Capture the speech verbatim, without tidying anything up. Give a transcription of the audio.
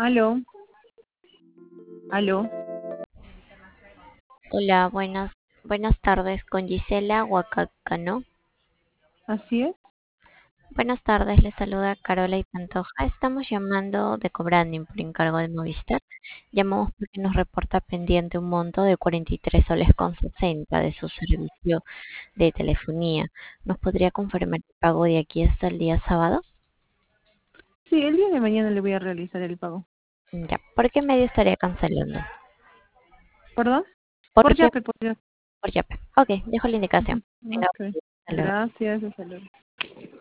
Aló, aló, Hola, buenas, buenas tardes con Gisela Huacacano. así es. Buenas tardes, les saluda Carola y Pantoja. Estamos llamando de Cobranding por encargo de Movistar. Llamamos porque nos reporta pendiente un monto de cuarenta y tres soles con sesenta de su servicio de telefonía. ¿Nos podría confirmar el pago de aquí hasta el día sábado? Sí, el día de mañana le voy a realizar el pago. Ya, ¿por qué medio estaría cancelando? ¿Perdón? ¿Por Por qué? Yape, por Yape. Por Yape. Ok, dejo la indicación. Ujú. Venga, Ok, hasta luego. gracias, hasta luego.